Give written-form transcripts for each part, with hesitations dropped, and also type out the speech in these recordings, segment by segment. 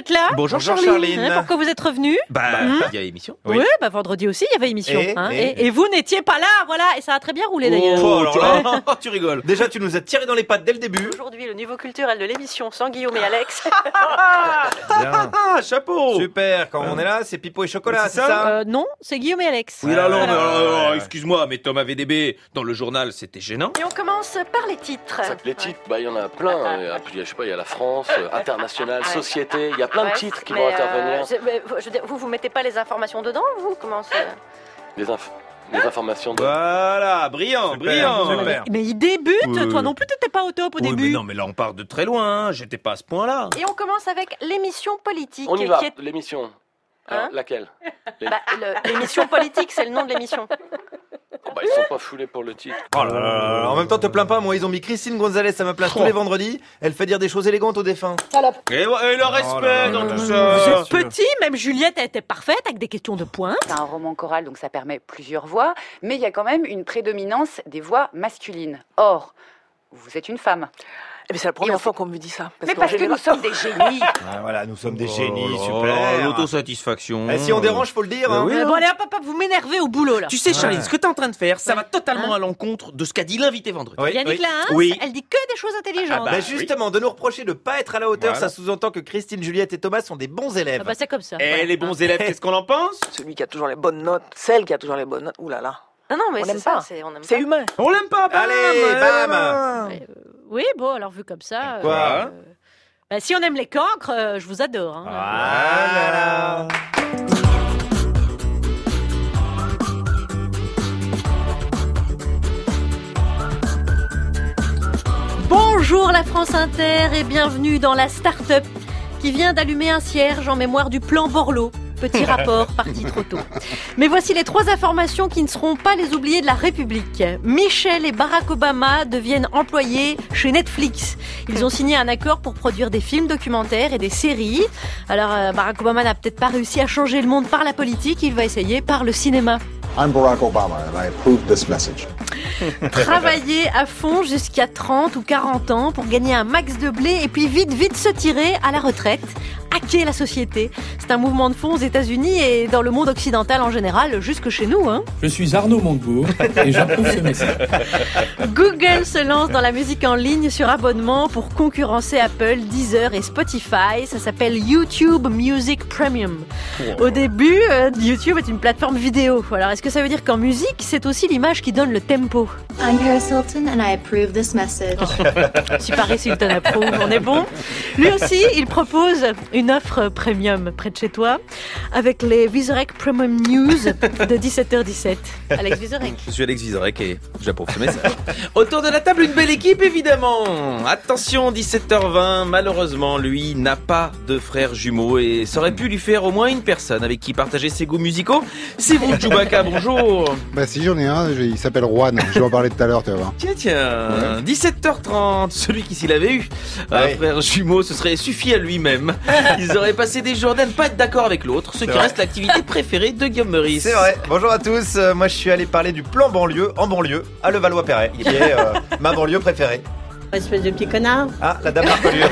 d'être là. Bonjour Charline. Pourquoi vous êtes revenus? Il y a émission. Oui, vendredi aussi, il y avait émission. Et vous n'étiez pas là, voilà. Et ça a très bien roulé d'ailleurs. Tu rigoles. Déjà, tu nous as tiré dans les pattes dès le début. Aujourd'hui, le niveau culturel de l'émission sans Guillaume et Alex. Bien. Chapeau. Super, quand on est là, c'est Pipo et Chocolat, c'est ça? Non, c'est Guillaume et Alex. Oui, alors, excuse-moi, mais Tom avait des B dans le journal, c'était gênant. Et on commence par les titres. Les titres, il y en a plein. Je sais pas, il y a la France, internationale, société, il y a plein de titres qui vont intervenir. Je veux dire, vous mettez pas les informations dedans, vous? Comment ça? Les informations de... Voilà, brillant. Super. Mais il débute, toi non plus t'étais pas au top au début. Mais non, mais là on part de très loin, hein. J'étais pas à ce point-là. Et on commence avec l'émission politique. On y va, l'émission. Alors, laquelle? L'émission politique, c'est le nom de l'émission. Ils sont pas foulés pour le titre. Oh là là. En même temps, te plains pas, moi ils ont mis Christine Gonzalez à ma place tous les vendredis. Elle fait dire des choses élégantes aux défunts. Et le respect dans tout ça. Vous êtes petit, même Juliette a été parfaite avec des questions de pointe. C'est un roman choral, donc ça permet plusieurs voix, mais il y a quand même une prédominance des voix masculines. Or, vous êtes une femme. Mais c'est la première fois qu'on me dit ça. Parce que nous sommes des génies. Voilà, nous sommes des génies, super. L'autosatisfaction. Si on dérange, faut le dire. Hein. Bon allez, hop, vous m'énervez au boulot là. Tu sais, Charline, ce que t'es en train de faire, ça va totalement à l'encontre de ce qu'a dit l'invité vendredi. Yannick Lahens, Oui. elle dit que des choses intelligentes. Justement, de nous reprocher de pas être à la hauteur, ça sous-entend que Christine, Juliette et Thomas sont des bons élèves. C'est comme ça. Et les bons élèves, qu'est-ce qu'on en pense? Celui qui a toujours les bonnes notes, celle qui a toujours les bonnes notes, oulala. Non, mais on c'est n'aime ça, pas. on aime c'est pas. humain. On l'aime pas, Allez, bam. Oui, bon, alors vu comme ça... Quoi si on aime les cancres, je vous adore. Hein. Voilà. Bonjour la France Inter et bienvenue dans la start-up qui vient d'allumer un cierge en mémoire du plan Borloo. Petit rapport, parti trop tôt. Mais voici les 3 informations qui ne seront pas les oubliés de la République. Michel et Barack Obama deviennent employés chez Netflix. Ils ont signé un accord pour produire des films documentaires et des séries. Alors Barack Obama n'a peut-être pas réussi à changer le monde par la politique, il va essayer par le cinéma. I'm Barack Obama and I approve this message. Travailler à fond jusqu'à 30 ou 40 ans pour gagner un max de blé et puis vite se tirer à la retraite. Hacker la société. C'est un mouvement de fond aux États-Unis et dans le monde occidental en général, jusque chez nous. Hein. Je suis Arnaud Montebourg et j'approuve ce message. Google se lance dans la musique en ligne sur abonnement pour concurrencer Apple, Deezer et Spotify. Ça s'appelle YouTube Music Premium. Au début, YouTube est une plateforme vidéo. Alors, est-ce que ça veut dire qu'en musique, c'est aussi l'image qui donne le tempo? I'm Paris Hilton and I approve this message. Si Paris Hilton approuve, on est bon. Lui aussi, il propose une offre premium près de chez toi avec les Vizorek Premium News de 17h17. Alex Vizorek. Je suis Alex Vizorek et j'approuve ce message. Autour de la table, une belle équipe évidemment. Attention, 17h20, malheureusement, lui n'a pas de frère jumeau et ça aurait pu lui faire au moins une personne avec qui partager ses goûts musicaux. C'est vous, Chewbacca, bonjour. Si j'en ai un, il s'appelle Juan, je vais en parler tout à l'heure, tu vas voir. Tiens, 17h30, celui qui s'il avait eu un frère jumeau, ce serait suffi à lui-même. Ils auraient passé des jours à ne pas être d'accord avec l'autre, ce qui reste l'activité préférée de Guillaume Meurice. C'est vrai. Bonjour à tous. Moi, je suis allé parler du plan banlieue en banlieue à Levallois-Perret, qui est ma banlieue préférée. Espèce de petit connard. Ah, la dame Marcolure.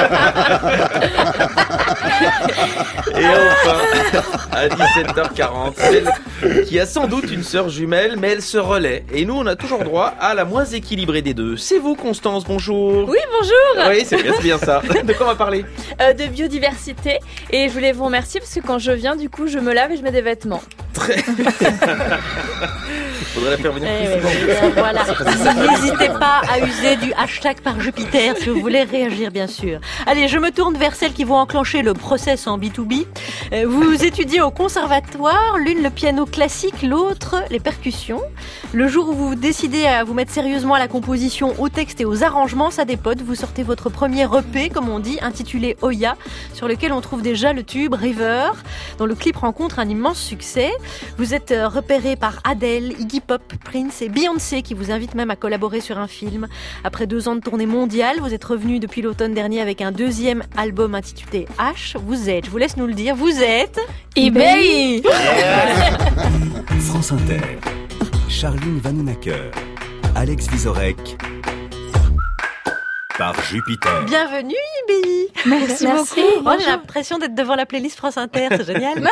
Et enfin, à 17h40, celle qui a sans doute une sœur jumelle, mais elle se relaie. Et nous, on a toujours droit à la moins équilibrée des deux. C'est vous, Constance, bonjour. Oui, bonjour. Oui, c'est bien ça. De quoi on va parler? De biodiversité. Et je voulais vous remercier parce que quand je viens, du coup, je me lave et je mets des vêtements. Très... Faudrait la faire venir plus souvent. Voilà. N'hésitez pas à user du hashtag par Jupiter si vous voulez réagir, bien sûr. Allez, je me tourne vers celles qui vont enclencher le process en B2B. Vous étudiez au conservatoire, l'une le piano classique, l'autre les percussions. Le jour où vous décidez à vous mettre sérieusement à la composition, au texte et aux arrangements, ça dépote. Vous sortez votre premier EP, comme on dit, intitulé Oya, sur lequel on trouve déjà le tube River, dont le clip rencontre un immense succès. Vous êtes repéré par Adele, Iggy Pop, Prince et Beyoncé qui vous invitent même à collaborer sur un film. Après 2 ans de tournée mondiale, vous êtes revenu depuis l'automne dernier avec un 2e album intitulé H. Je vous laisse nous le dire, vous êtes... eBay. France Inter, Charline Vanhoenacker, Alex Vizorek, par Jupiter. Bienvenue IBI. Merci beaucoup. Moi j'ai l'impression d'être devant la playlist France Inter, c'est génial.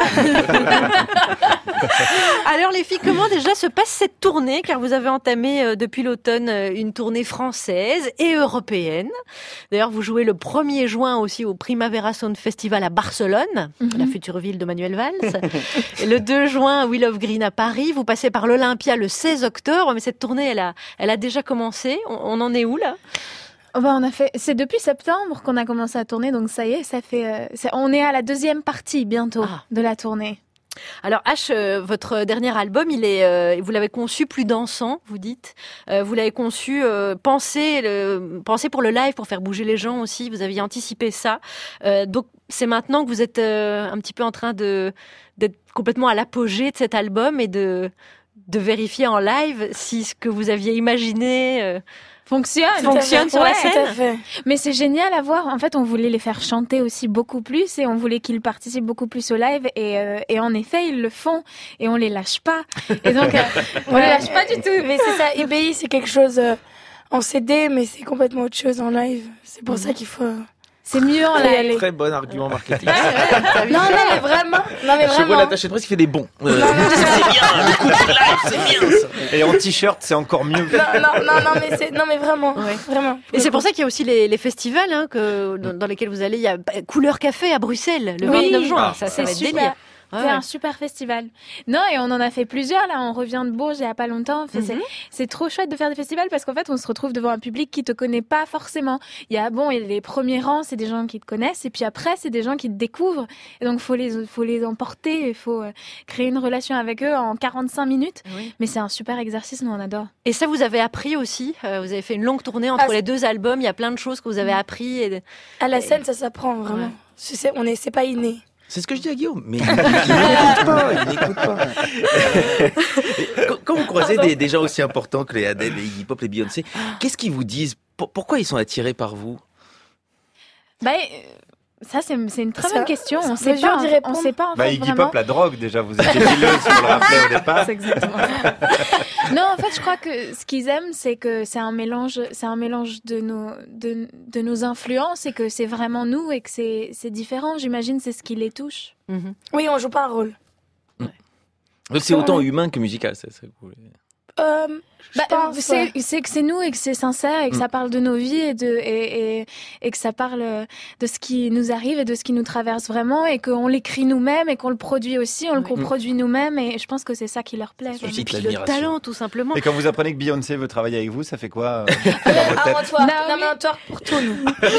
Alors les filles, comment déjà se passe cette tournée? Car vous avez entamé depuis l'automne une tournée française et européenne. D'ailleurs vous jouez le 1er juin aussi au Primavera Sound Festival à Barcelone, la future ville de Manuel Valls. Et le 2 juin à Wheel of Green à Paris. Vous passez par l'Olympia le 16 octobre. Mais cette tournée, elle a déjà commencé. On en est où là? C'est depuis septembre qu'on a commencé à tourner, donc ça y est, on est à la 2e partie bientôt de la tournée. Alors H, votre dernier album, vous l'avez conçu plus dansant, vous dites. Vous l'avez conçu pensé pour le live, pour faire bouger les gens aussi. Vous aviez anticipé ça. Donc c'est maintenant que vous êtes un petit peu en train d'être complètement à l'apogée de cet album et de vérifier en live si ce que vous aviez imaginé fonctionne sur la scène. Mais c'est génial à voir. En fait, on voulait les faire chanter aussi beaucoup plus et on voulait qu'ils participent beaucoup plus au live et en effet, ils le font et on les lâche pas. Et donc, on les lâche pas du tout. Mais c'est ça, IBI, c'est quelque chose en CD, mais c'est complètement autre chose en live. C'est pour ça qu'il faut... C'est mieux en live. Très bon argument marketing. Non, mais vraiment. Chevaux l'attaché de presse, il fait des bons. C'est bien, le coup de live, c'est bien ça. Et en t-shirt, c'est encore mieux. Non, mais vraiment. Ouais. Vraiment. Et c'est pour ça qu'il y a aussi les festivals dans lesquels vous allez. Il y a Couleur Café à Bruxelles, le 29 juin. Ça va être délire. C'est un super festival. Non, et on en a fait plusieurs. Là, on revient de Bourges il y a pas longtemps. C'est trop chouette de faire des festivals parce qu'en fait, on se retrouve devant un public qui te connaît pas forcément. Il y a les premiers rangs, c'est des gens qui te connaissent, et puis après, c'est des gens qui te découvrent. Et donc, faut les emporter. Il faut créer une relation avec eux en 45 minutes. Oui. Mais c'est un super exercice, nous on adore. Et ça, vous avez appris aussi. Vous avez fait une longue tournée entre les 2 albums. Il y a plein de choses que vous avez appris. À la scène, ça s'apprend vraiment. Ouais. C'est pas inné. C'est ce que je dis à Guillaume, mais il n'écoute pas. Quand vous croisez des gens aussi importants que les Adèle, les Iggy Pop, les Beyoncé, qu'est-ce qu'ils vous disent? Pourquoi ils sont attirés par vous? Ça, c'est une très bonne question. On sait pas. On sait pas. En fait, Iggy Pop, la drogue, déjà, vous étiez fileuse, je le rappelais au départ. C'est exactement. Non, en fait, je crois que ce qu'ils aiment, c'est que c'est un mélange de nos influences et que c'est vraiment nous et que c'est différent. J'imagine, c'est ce qui les touche. Oui, on joue pas un rôle. Donc c'est autant humain que musical, c'est ça. C'est que c'est nous et que c'est sincère et que ça parle de nos vies et que ça parle de ce qui nous arrive et de ce qui nous traverse vraiment et qu'on l'écrit nous-mêmes et qu'on le produit aussi, on le coproduit nous-mêmes et je pense que c'est ça qui leur plaît. Le talent, tout simplement. Et quand vous apprenez que Beyoncé veut travailler avec vous, ça fait quoi un twerk pour tout, nous.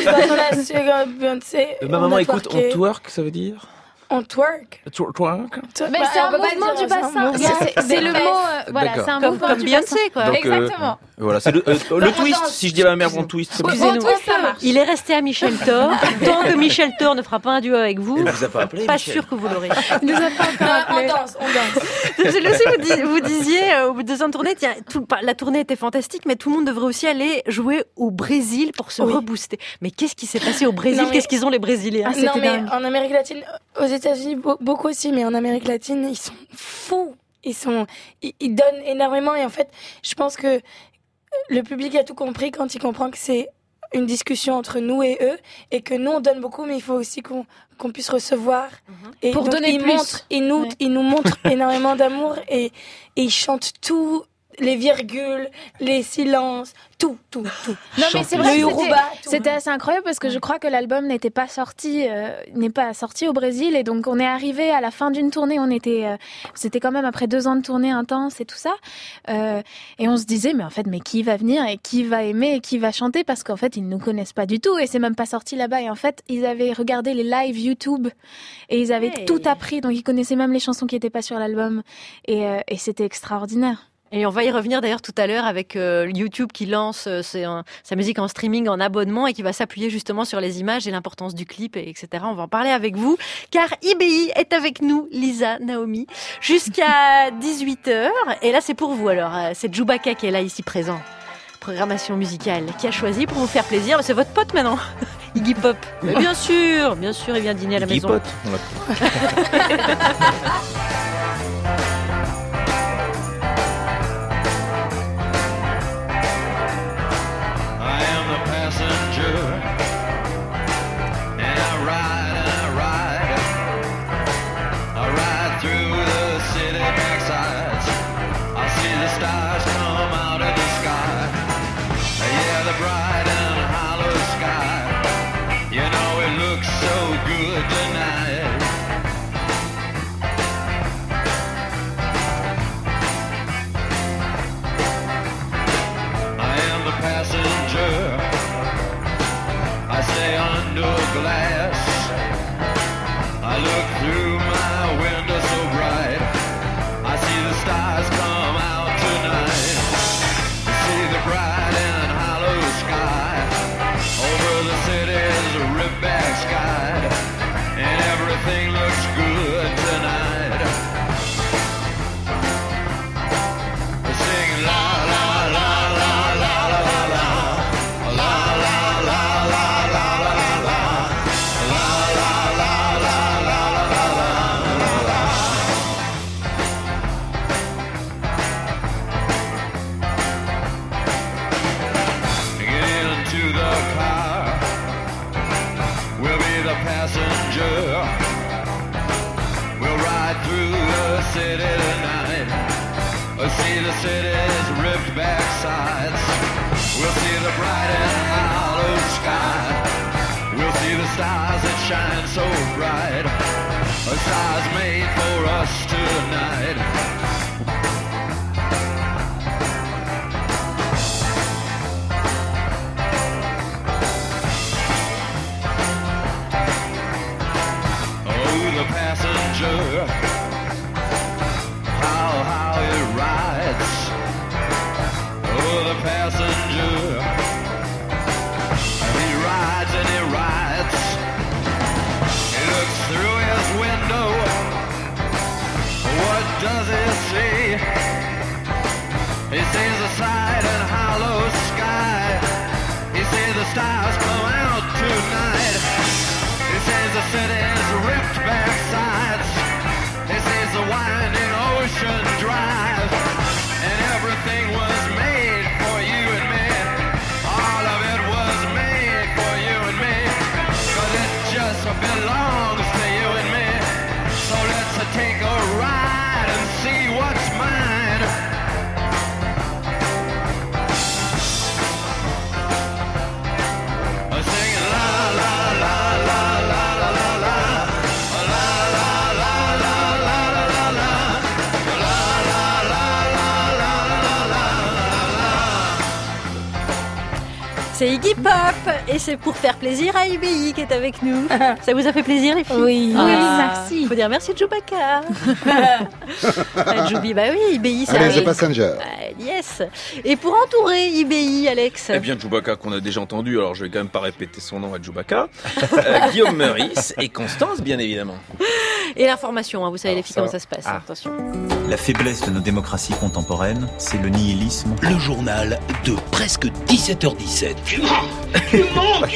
Beyoncé. Ma maman écoute, on twerk, ça veut dire? On twerk. Twerk. Mais c'est un mouvement du bassin. C'est le mot. Voilà, c'est un mouvement comme du Beyoncé, quoi. Donc, exactement. Voilà, c'est le twist. Si je dis à ma mère, on twist. Excusez-nous. Il est resté à Michel Thor. Tant que Michel Thor ne fera pas un duo avec vous, il vous a pas appelé, pas sûr que vous l'aurez. Il nous a pas encore appelé. On danse. Je le sais, vous disiez au bout de 2 ans de tournée, tiens, la tournée était fantastique, mais tout le monde devrait aussi aller jouer au Brésil pour se rebooster. Mais qu'est-ce qui s'est passé au Brésil? Qu'est-ce qu'ils ont les Brésiliens? Non, mais en Amérique latine, aux États-Unis, beaucoup aussi, mais en Amérique latine, ils sont fous. Ils donnent énormément et en fait, je pense que le public a tout compris quand il comprend que c'est une discussion entre nous et eux et que nous on donne beaucoup, mais il faut aussi qu'on puisse recevoir. Et pour donc, donner plus. Ils nous montrent énormément d'amour et ils chantent tout. Les virgules, les silences, tout. Non, mais c'est vrai que c'était assez incroyable parce que je crois que l'album n'est pas sorti au Brésil et donc on est arrivé à la fin d'une tournée, c'était quand même après 2 ans de tournée intense et tout ça, et on se disait mais qui va venir et qui va aimer et qui va chanter parce qu'en fait ils nous connaissent pas du tout et c'est même pas sorti là-bas et en fait ils avaient regardé les lives YouTube et ils avaient tout appris donc ils connaissaient même les chansons qui étaient pas sur l'album et c'était extraordinaire. Et on va y revenir d'ailleurs tout à l'heure avec YouTube qui lance sa musique en streaming, en abonnement et qui va s'appuyer justement sur les images et l'importance du clip, etc. On va en parler avec vous car IBI est avec nous, Lisa, Naomi, jusqu'à 18h. Et là c'est pour vous alors, c'est Djoubaka qui est là ici présent. Programmation musicale qui a choisi pour vous faire plaisir. C'est votre pote maintenant, Iggy Pop. Mais bien sûr, il vient dîner à la maison. Iggy Pop, on l'a passenger glass. I look through my window so bright. I see the stars come out tonight. I see the bright and hollow sky over the city's ribbed-back sky, and everything looks good tonight. We're singing la la la la la la la la la la la la la la la. Passenger, we'll ride through the city tonight. We'll see the city's ripped back sides. We'll see the bright and hollow sky. We'll see the stars that shine so bright. A stars made for us tonight. Passenger, how it rides. Oh, the passenger, he rides and he rides. He looks through his window. What does he see? He sees the side and hollow sky. He sees the stars come out tonight. He sees the city's ripped back sides. He sees the winding ocean drive. And everything was made for you and me. All of it was made for you and me. 'Cause it just belongs to you and me. So let's take a ride and see what's mine. Singing la la la la la la la la. C'est Iggy Pop et c'est pour faire plaisir à IBI qui est avec nous. Ça vous a fait plaisir les filles? Oui, merci. Faut dire merci Chewbacca. Joubi, bah oui, IBI ça Allez, arrive. The Passenger. Yes. Et pour entourer IBI, Alex. Eh bien, Chewbacca qu'on a déjà entendu, alors je vais quand même pas répéter son nom à Chewbacca. Guillaume Meurice et Constance, bien évidemment. Et l'information, hein, vous savez les filles comment ça se passe. Attention. La faiblesse de nos démocraties contemporaines, c'est le nihilisme. Le journal de presque 17h17. Tu mens.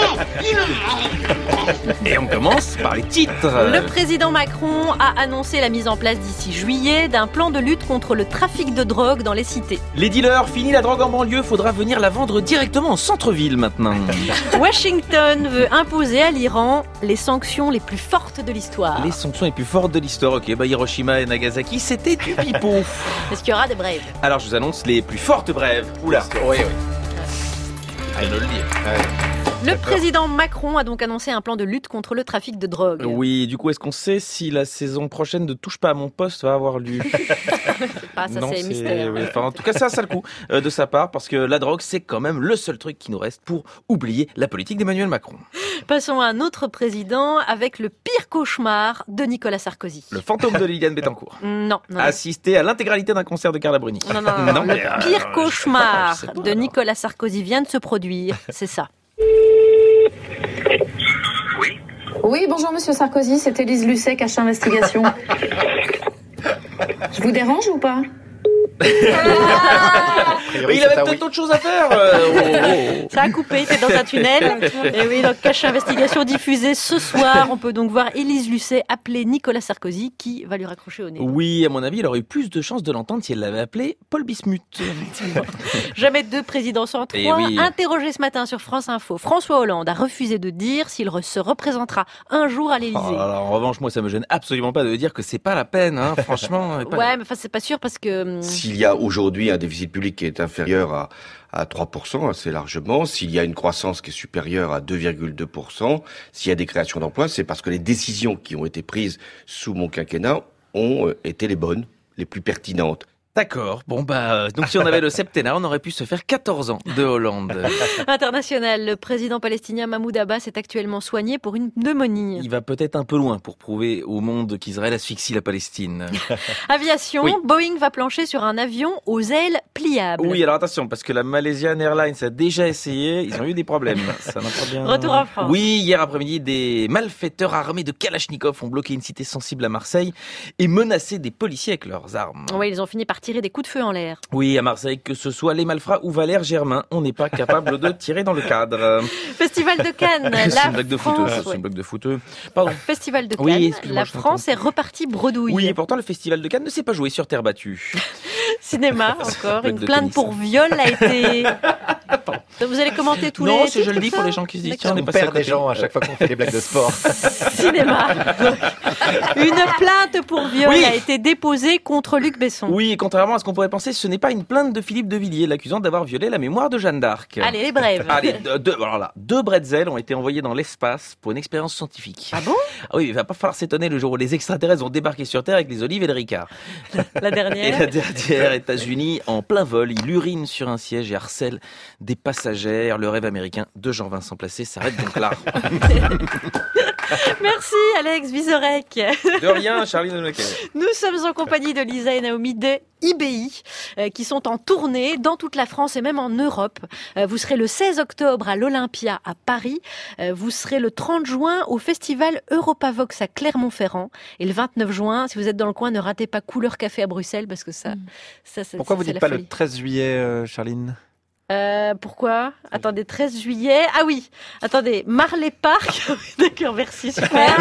Et on commence par les titres. Le président Macron a annoncé la mise en place d'ici juillet d'un plan de lutte contre le trafic de drogue dans les cités. Les dealers, fini la drogue en banlieue, faudra venir la vendre directement en centre-ville maintenant. Washington veut imposer à l'Iran les sanctions les plus fortes de l'histoire. Les sanctions les plus fortes de l'histoire, ok, bah Hiroshima et Nagasaki, c'était du pipeau. Est-ce qu'il y aura des brèves? Alors je vous annonce les plus fortes brèves. Oula, oui. Je viens de le dire. Le président Macron a donc annoncé un plan de lutte contre le trafic de drogue. Oui, du coup, est-ce qu'on sait si la saison prochaine de Touche pas à mon poste va avoir lieu? Ça c'est mystère. Oui, enfin, en tout cas, ça le coup de sa part, parce que la drogue, c'est quand même le seul truc qui nous reste pour oublier la politique d'Emmanuel Macron. Passons à un autre président avec le pire cauchemar de Nicolas Sarkozy. Le fantôme de Liliane Bettencourt. Non. Assister à l'intégralité d'un concert de Carla Bruni. Non. Le pire cauchemar de Nicolas Sarkozy vient de se produire, c'est ça. Oui, bonjour Monsieur Sarkozy, c'est Élise Lucet, Cache Investigation. Je vous dérange ou pas? Il avait peut-être autre chose à faire. Ça a coupé, il était dans un tunnel. Et oui, donc Cache Investigation diffusée ce soir. On peut donc voir Élise Lucet appeler Nicolas Sarkozy qui va lui raccrocher au nez. Oui, à mon avis, il aurait eu plus de chances de l'entendre si elle l'avait appelé Paul Bismuth. Jamais deux présidents sans trois. Oui. Interrogé ce matin sur France Info, François Hollande a refusé de dire s'il se représentera un jour à l'Élysée. Alors, en revanche, moi, ça me gêne absolument pas de dire que c'est pas la peine, hein, franchement. Ouais, mais enfin, c'est pas sûr parce que... S'il y a aujourd'hui un déficit public qui est inférieur à 3%, assez largement, s'il y a une croissance qui est supérieure à 2,2%, s'il y a des créations d'emplois, c'est parce que les décisions qui ont été prises sous mon quinquennat ont été les bonnes, les plus pertinentes. D'accord. Bon, donc si on avait le septennat, on aurait pu se faire 14 ans de Hollande. International, le président palestinien Mahmoud Abbas est actuellement soigné pour une pneumonie. Il va peut-être un peu loin pour prouver au monde qu'Israël asphyxie la Palestine. Aviation, Oui. Boeing va plancher sur un avion aux ailes pliables. Oui, alors attention, parce que la Malaysian Airlines a déjà essayé, ils ont eu des problèmes. Ça n'a pas bien... Retour en France. Oui, hier après-midi, des malfaiteurs armés de Kalachnikov ont bloqué une cité sensible à Marseille et menacé des policiers avec leurs armes. Oui, ils ont fini par tirer des coups de feu en l'air. Oui, à Marseille, que ce soit les malfrats ou Valère Germain, on n'est pas capable de tirer dans le cadre. Festival de Cannes, C'est une blague de fouteux, ça, c'est une blague de fouteux. Pardon. Festival de Cannes, Oui, excuse-moi, la je t'entends. France est repartie bredouille. Oui, et pourtant le Festival de Cannes ne s'est pas joué sur terre battue. Cinéma, encore, Blague une de plainte tennis. pour viol a été... Vous allez commenter tous Non, les c'est je le titres, dis ça pour les gens qui se disent, tiens, on On est passé à perd des côté. gens à chaque fois qu'on fait des blagues de sport. Cinéma. Une plainte pour viol Oui. a été déposée contre Luc Besson. Oui, et contrairement à ce qu'on pourrait penser, ce n'est pas une plainte de Philippe de Villiers, l'accusant d'avoir violé la mémoire de Jeanne d'Arc. Allez, les brèves. Allez, deux bretzels ont été envoyés dans l'espace pour une expérience scientifique. Ah bon? Ah oui, il va pas falloir s'étonner le jour où les extraterrestres vont débarquer sur Terre avec les olives et le ricard. La Et dernière. la dernière, États-Unis, en plein vol, il urine sur un siège et harcèle des passagères. Le rêve américain de Jean-Vincent Placé s'arrête donc là. Merci Alex Vizorek. De rien, Charline Lequel. Nous sommes en compagnie de Lisa et Naomi de IBI qui sont en tournée dans toute la France et même en Europe. Vous serez le 16 octobre à l'Olympia à Paris. Vous serez le 30 juin au festival Europavox à Clermont-Ferrand. Et le 29 juin, si vous êtes dans le coin, ne ratez pas Couleur Café à Bruxelles parce que ça Pourquoi vous c'est dites la pas folie. le 13 juillet, Charline? Pourquoi? Attendez, 13 juillet. Ah oui, attendez, Marley Park. D'accord, merci, super.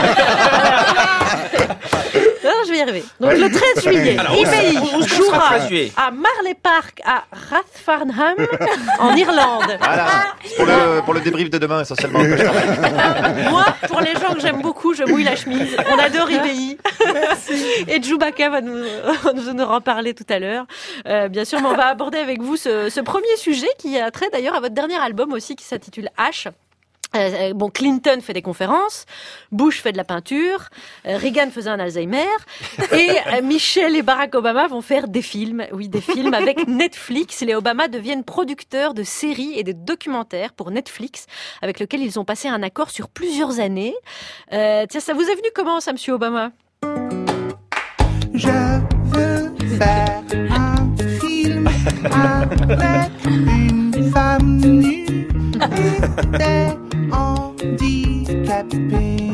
Non, je vais y arriver. Donc le 13 juillet, Alors, où IBI sera jouera 13 juillet à Marley Park à Rathfarnham en Irlande. Voilà, pour le débrief de demain essentiellement. Moi, pour les gens que j'aime beaucoup, je mouille la chemise. On adore IBI. Et Chewbacca va nous en parler tout à l'heure. Bien sûr, mais on va aborder avec vous ce premier sujet qui a trait d'ailleurs à votre dernier album aussi qui s'intitule H. Bon, Clinton fait des conférences, Bush fait de la peinture, Reagan faisait un Alzheimer, et Michelle et Barack Obama vont faire des films. Oui, des films avec Netflix. Les Obama deviennent producteurs de séries et de documentaires pour Netflix, avec lequel ils ont passé un accord sur plusieurs années. Tiens, ça vous est venu comment, ça, Monsieur Obama? Je veux faire un film avec une femme nue et des handicapés.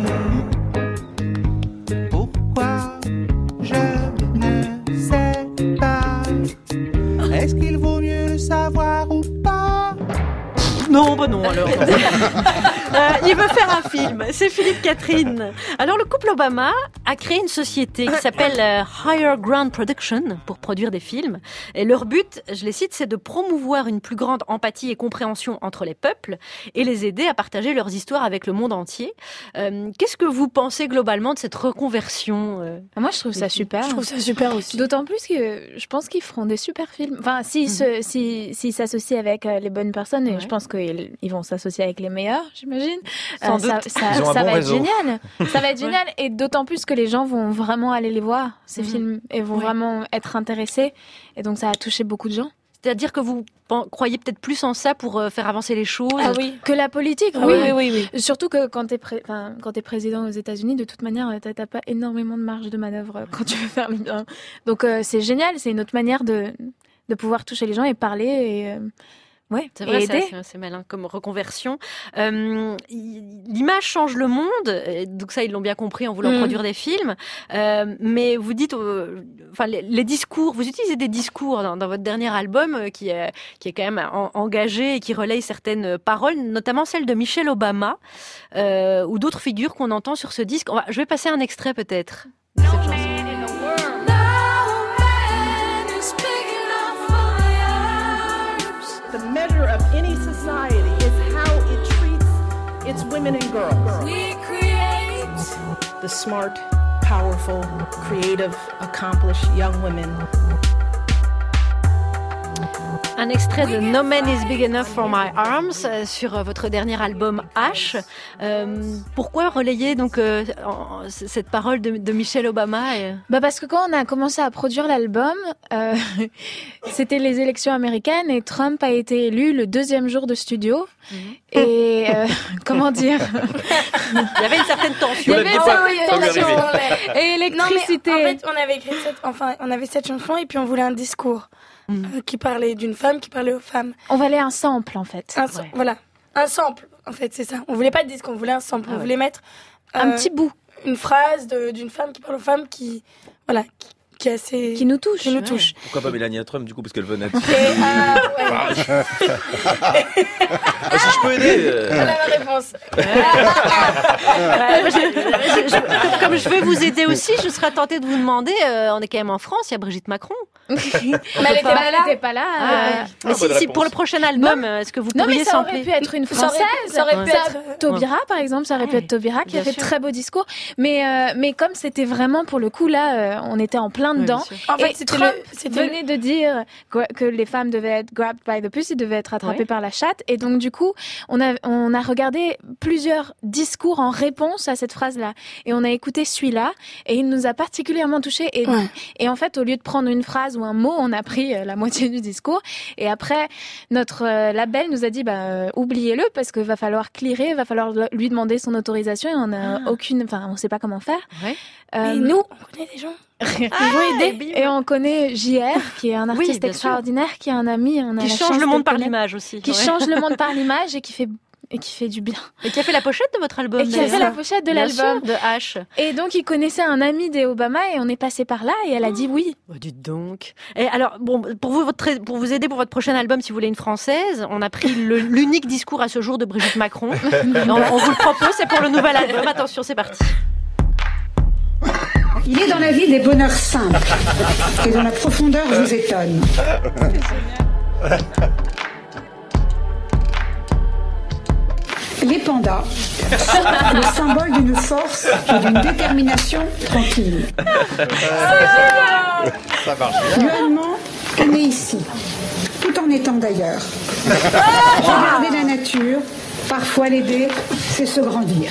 Pourquoi? Je ne sais pas. Est-ce qu'il vaut mieux le savoir ou pas? Non, bah non, alors. Il veut faire un film. C'est Philippe Catherine. Alors, le couple Obama a créé une société qui s'appelle Higher Ground Production pour produire des films. Et leur but, je les cite, c'est de promouvoir une plus grande empathie et compréhension entre les peuples et les aider à partager leurs histoires avec le monde entier. Qu'est-ce que vous pensez globalement de cette reconversion? Moi, je trouve ça super. Je trouve ça super aussi. D'autant plus que je pense qu'ils feront des super films. Enfin, s'ils s'associent avec les bonnes personnes, et je pense qu'ils vont s'associer avec les meilleurs, j'imagine. Sans doute. Ça va être génial. Ça va être génial. Et d'autant plus que les gens vont vraiment aller les voir, ces films, et vont vraiment être intéressés. Et donc, ça a touché beaucoup de gens. C'est-à-dire que vous croyez peut-être plus en ça pour faire avancer les choses? Ah oui, que la politique. Ah oui. Surtout que quand t'es président aux États-Unis, de toute manière, t'as pas énormément de marge de manœuvre quand tu veux faire le bien. Donc c'est génial, c'est une autre manière de pouvoir toucher les gens et parler et c'est vrai, aider. c'est malin comme reconversion. L'image change le monde, donc ça ils l'ont bien compris en voulant produire des films. Mais vous dites, les discours, vous utilisez des discours dans votre dernier album qui est quand même engagé et qui relaye certaines paroles, notamment celle de Michelle Obama ou d'autres figures qu'on entend sur ce disque. Je vais passer un extrait peut-être de cette chanson. The measure of any society is how it treats its women and girls. We create the smart, powerful, creative, accomplished young women Un extrait de No Man is Big Enough for My Arms sur votre dernier album H. Pourquoi relayer donc cette parole de Michelle Obama Parce que quand on a commencé à produire l'album, c'était les élections américaines et Trump a été élu le 2e jour de studio. Et comment dire Il y avait une certaine tension. Il y avait une tension. Et électricité. Non, mais en fait, on avait cette chanson et puis on voulait un discours. Qui parlait d'une femme, qui parlait aux femmes. On voulait un sample, en fait. Voilà, un sample, en fait, c'est ça. On voulait pas de disque, on voulait un sample. On voulait mettre un petit bout, une phrase d'une femme qui parle aux femmes, qui est assez... Qui nous touche. Pourquoi pas Melania Trump, du coup, parce qu'elle venait. Si je peux aider. Voilà la réponse. Comme je veux vous aider aussi, je serais tentée de vous demander, on est quand même en France, il y a Brigitte Macron. Mais elle n'était pas là. Mais si pour le prochain album, est-ce que vous pourriez sampler? Ça aurait pu être une Française. Ça aurait pu être Taubira, par exemple. Ça aurait pu être Taubira qui a fait de très beaux discours. Mais comme c'était vraiment, pour le coup, là, on était en plein dedans. En fait, Trump venait de dire que les femmes devaient être grabbed by the pussy, devaient être attrapées par la chatte. Et donc, du coup, on a regardé plusieurs discours en réponse à cette phrase-là. Et on a écouté celui-là. Et il nous a particulièrement touchés. Et en fait, au lieu de prendre une phrase ou un mot, on a pris la moitié du discours. Et après, notre label nous a dit, oubliez-le, parce qu'il va falloir clearer, il va falloir lui demander son autorisation. Et on a on sait pas comment faire. Mais nous, on connaît des gens. Ils vont aider. Et on connaît JR, qui est un artiste extraordinaire, qui est un ami. Qui change le monde par l'image aussi. Qui change le monde par l'image et qui fait du bien. Et qui a fait la pochette de votre album. Et qui a fait la pochette de l'album. De H. Et donc, il connaissait un ami des Obama et on est passé par là et elle a dit oui. Dites donc. Et alors, pour vous aider pour votre prochain album, si vous voulez une française, on a pris l'unique discours à ce jour de Brigitte Macron. on vous le propose, c'est pour le nouvel album. Attention, c'est parti. Il est dans la vie des bonheurs simples et dont la profondeur vous étonne. Les pandas sont le symbole d'une force et d'une détermination tranquille. Ça marche. Yuan Man est né ici, tout en étant d'ailleurs. Regarder la nature, parfois l'aider, c'est se grandir.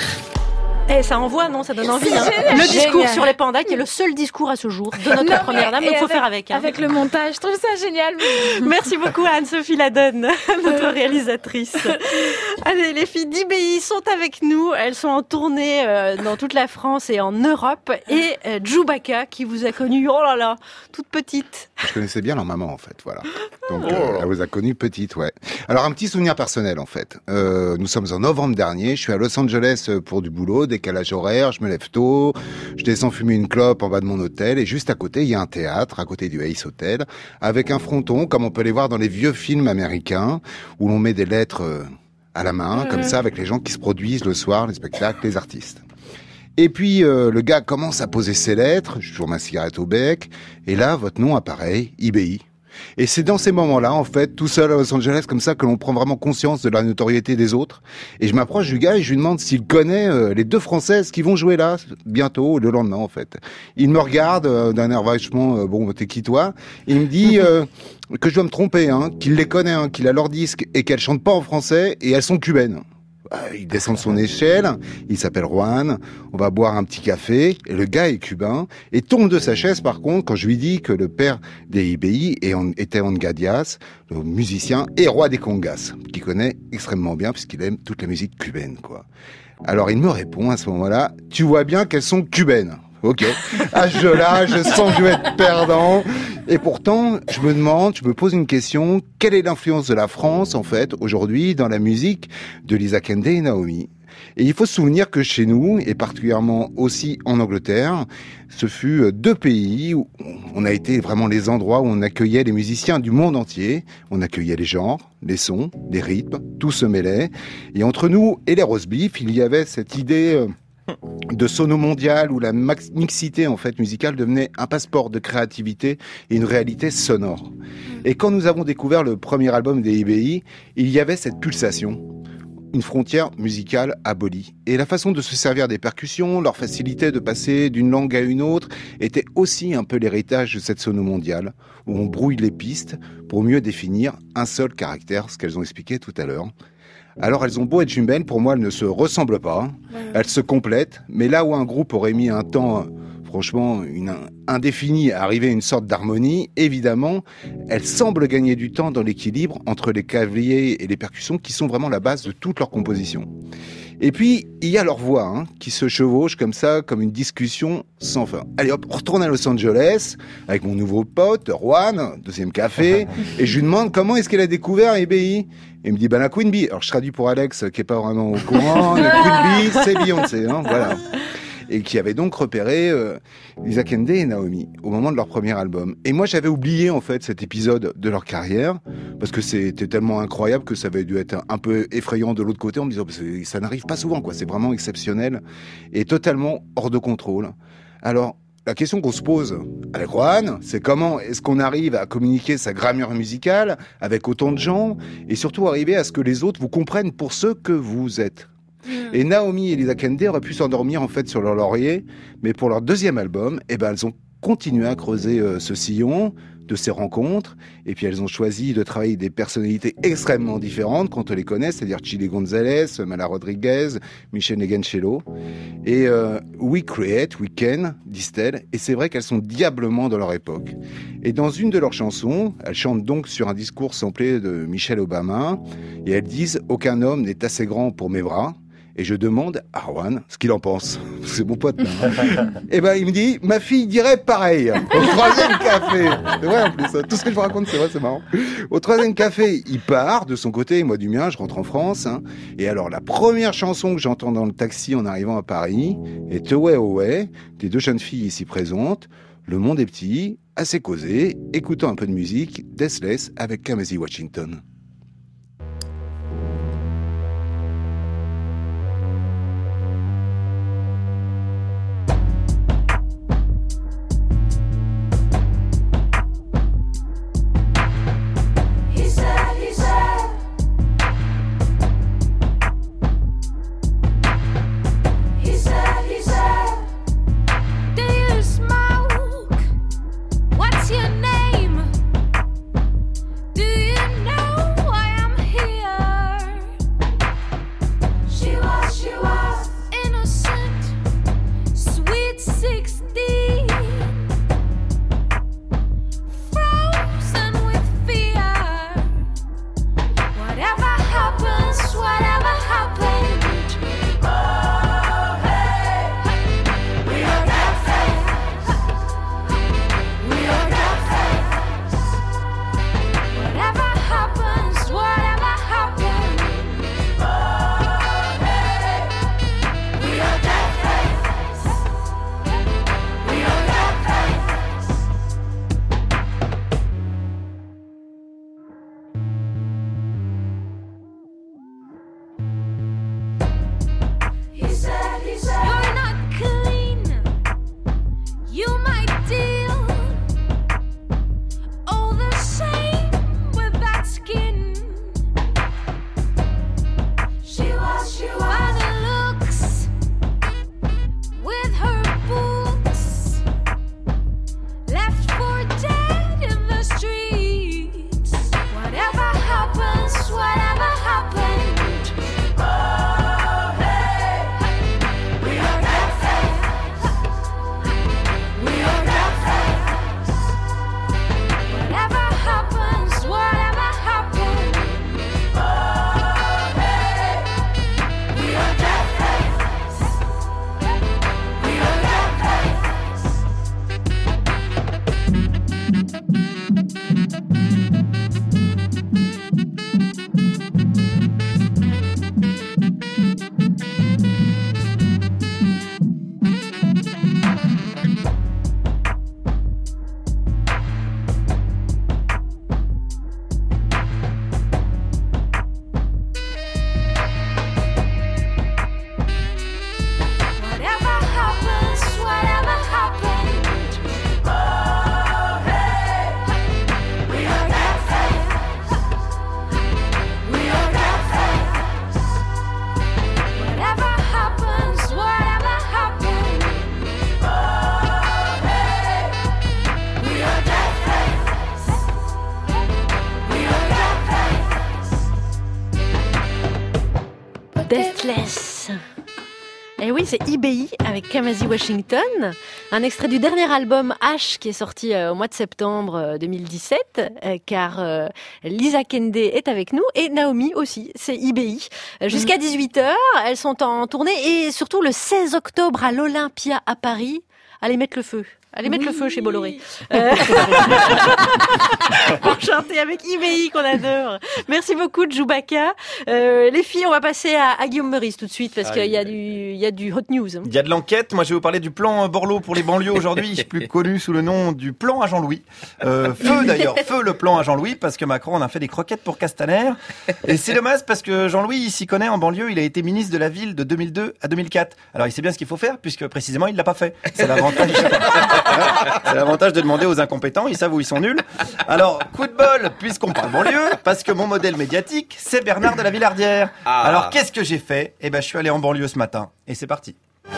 Ça envoie, non? Ça donne envie. Le discours sur les pandas, qui est le seul discours à ce jour de notre première dame, donc il faut faire avec. Avec le montage, je trouve ça génial. Merci beaucoup à Anne-Sophie Ladonne, notre réalisatrice. Allez, les filles d'IBI sont avec nous. Elles sont en tournée dans toute la France et en Europe. Et Djoubaka, qui vous a connue, oh là là, toute petite. Je connaissais bien leur maman, en fait, voilà. Donc, elle vous a connue petite, ouais. Alors, un petit souvenir personnel, en fait. Nous sommes en novembre dernier. Je suis à Los Angeles pour du boulot, décalage horaire, je me lève tôt, je descends fumer une clope en bas de mon hôtel et juste à côté, il y a un théâtre, à côté du Ace Hotel, avec un fronton, comme on peut les voir dans les vieux films américains, où l'on met des lettres à la main, comme ça, avec les gens qui se produisent le soir, les spectacles, les artistes. Et puis, le gars commence à poser ses lettres, j'ai toujours ma cigarette au bec, et là, votre nom apparaît, IBI. Et c'est dans ces moments-là, en fait, tout seul à Los Angeles, comme ça, que l'on prend vraiment conscience de la notoriété des autres. Et je m'approche du gars et je lui demande s'il connaît les deux Françaises qui vont jouer là, bientôt, le lendemain, en fait. Il me regarde d'un air vachement, bon, t'es qui toi? Et il me dit que je dois me tromper, qu'il les connaît, qu'il a leur disque et qu'elles chantent pas en français et elles sont cubaines. Il descend de son échelle, il s'appelle Juan, on va boire un petit café, et le gars est cubain, et tombe de sa chaise par contre quand je lui dis que le père des IBI était Onga Diaz, le musicien et roi des congas, qu'il connaît extrêmement bien puisqu'il aime toute la musique cubaine, quoi. Alors il me répond à ce moment-là, tu vois bien qu'elles sont cubaines. Ok. À ce jeu-là, je sens que je vais être perdant. Et pourtant, je me pose une question. Quelle est l'influence de la France, en fait, aujourd'hui, dans la musique de Lisa Kende et Naomi? Et il faut se souvenir que chez nous, et particulièrement aussi en Angleterre, ce fut deux pays où on a été vraiment les endroits où on accueillait les musiciens du monde entier. On accueillait les genres, les sons, les rythmes, tout se mêlait. Et entre nous et les roast beef, il y avait cette idée de sono mondial où la mixité en fait musicale devenait un passeport de créativité et une réalité sonore. Et quand nous avons découvert le premier album des IBI, il y avait cette pulsation. une frontière musicale abolie. Et la façon de se servir des percussions, leur facilité de passer d'une langue à une autre, était aussi un peu l'héritage de cette sono mondiale, où on brouille les pistes pour mieux définir un seul caractère, ce qu'elles ont expliqué tout à l'heure. Alors elles ont beau être jumelles, pour moi elles ne se ressemblent pas, elles se complètent, mais là où un groupe aurait mis un temps, franchement, indéfini à arriver à une sorte d'harmonie, évidemment, elles semblent gagner du temps dans l'équilibre entre les claviers et les percussions qui sont vraiment la base de toute leur composition. Et puis, il y a leur voix qui se chevauche comme ça, comme une discussion sans fin. Allez hop, on retourne à Los Angeles avec mon nouveau pote, Juan, deuxième café, et je lui demande comment est-ce qu'elle a découvert EBI. Et il me dit, la Queen Bee. Alors je traduis pour Alex, qui est pas vraiment au courant, la Queen Bee, c'est Beyoncé, voilà. Et qui avait donc repéré Lisa Kende et Naomi au moment de leur premier album. Et moi, j'avais oublié en fait cet épisode de leur carrière parce que c'était tellement incroyable que ça avait dû être un peu effrayant de l'autre côté en me disant ça n'arrive pas souvent, quoi. C'est vraiment exceptionnel et totalement hors de contrôle. Alors, la question qu'on se pose avec Juan, c'est comment est-ce qu'on arrive à communiquer sa grammaire musicale avec autant de gens et surtout arriver à ce que les autres vous comprennent pour ce que vous êtes. Et Naomi et Lisa Kende auraient pu s'endormir en fait sur leur laurier, mais pour leur deuxième album, elles ont continué à creuser ce sillon de ces rencontres, et puis elles ont choisi de travailler des personnalités extrêmement différentes quand on les connaît, c'est-à-dire Chili González, Mala Rodriguez, Michel Negencello. Et we create, we can, disent-elles, et c'est vrai qu'elles sont diablement dans leur époque. Et dans une de leurs chansons, elles chantent donc sur un discours samplé de Michelle Obama, et elles disent « Aucun homme n'est assez grand pour mes bras ». Et je demande à Juan ce qu'il en pense. C'est mon pote, là. Et il me dit, ma fille dirait pareil. Au troisième café. C'est vrai, en plus. Tout ce que je vous raconte, c'est vrai, c'est marrant. Au troisième café, il part de son côté, et moi du mien, je rentre en France. Et alors, la première chanson que j'entends dans le taxi en arrivant à Paris est Away Away, des deux jeunes filles ici présentes. Le monde est petit, assez causé, écoutant un peu de musique, Deathless avec Kamasi Washington. What's your name? Do you know? Deathless. Et oui, c'est IBI avec Kamasi Washington, un extrait du dernier album H qui est sorti au mois de septembre 2017, car Lisa Kende est avec nous et Naomi aussi, c'est IBI. Jusqu'à 18h, elles sont en tournée et surtout le 16 octobre à l'Olympia à Paris, allez mettre le feu. Allez mettre le feu chez Bolloré. Pour chanter avec IBI qu'on adore. Merci beaucoup Djoubaka. Les filles, on va passer à Guillaume Meurice tout de suite parce qu'il y a du hot news. Il y a de l'enquête. Moi, je vais vous parler du plan Borloo pour les banlieues aujourd'hui, plus connu sous le nom du plan à Jean-Louis. Feu d'ailleurs, feu le plan à Jean-Louis parce que Macron en a fait des croquettes pour Castaner. Et c'est dommage parce que Jean-Louis, il s'y connaît en banlieue. Il a été ministre de la ville de 2002 à 2004. Alors, il sait bien ce qu'il faut faire puisque précisément, il l'a pas fait. C'est l'avantage. C'est l'avantage de demander aux incompétents, ils savent où ils sont nuls. Alors, coup de bol, puisqu'on parle banlieue, parce que mon modèle médiatique, c'est Bernard de la Villardière. Alors, qu'est-ce que j'ai fait ? Eh ben, je suis allé en banlieue ce matin. Et c'est parti.